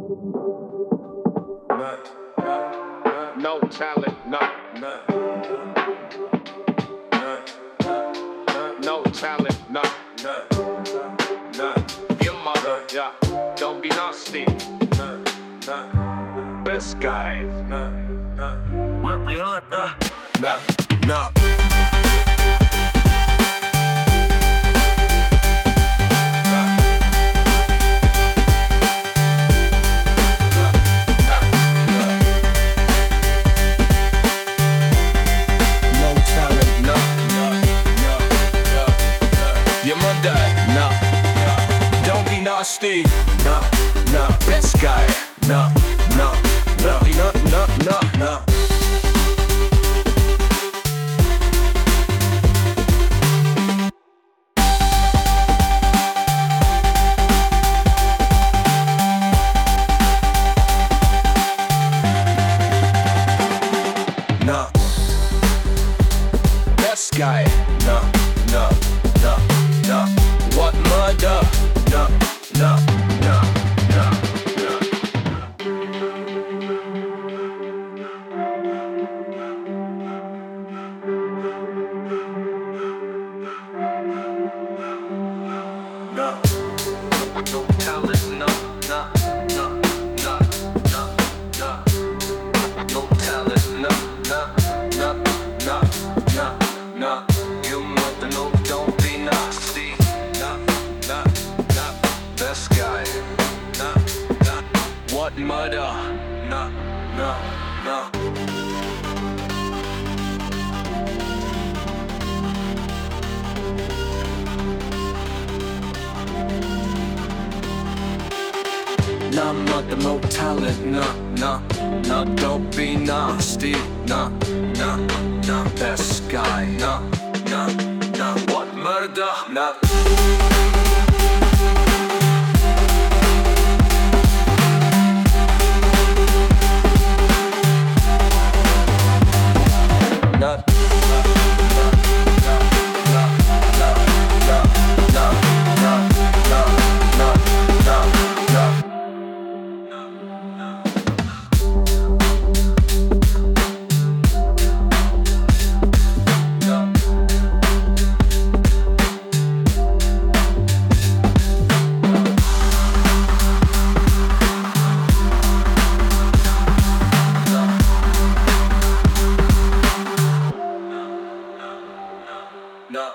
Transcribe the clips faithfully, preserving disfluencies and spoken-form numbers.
No talent, no, no, no talent, no, no, no. Your mother, yeah, don't be nasty, no, no. Best guy, no, no. What we on, uh, no, no. No, don't be nasty. No, no, best guy. No, no, no, no, no, no, no. No, best guy. No, no, no, no. What murder? No, no, no, no, no. No, no talent, no, no, no, no, no, no. No talent, no, no, no, no, no, no. You mother, no, don't be nasty. Best guy, nah, nah. What murder? Nah, nah, nah. Nah, mother, no talent, nah, nah, nah. Don't be nasty, nah, nah, nah. Best guy, nah, nah, nah. What murder? Nah. Not, no.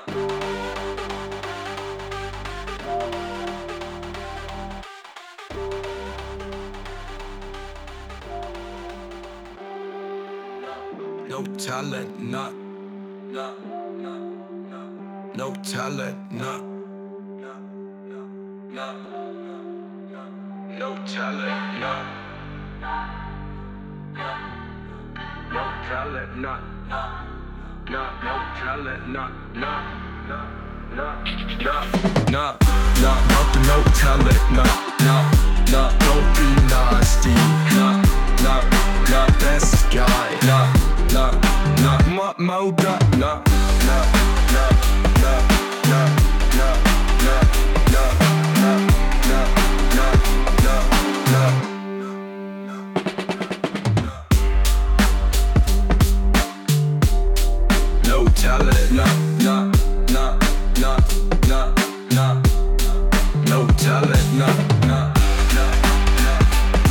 No talent, no, no, no, no. No talent, no, no, no, no, no. No talent, no, no, no talent, no, no. No, no talent, no, no, no, no, no, no, no, no talent, no, no, no.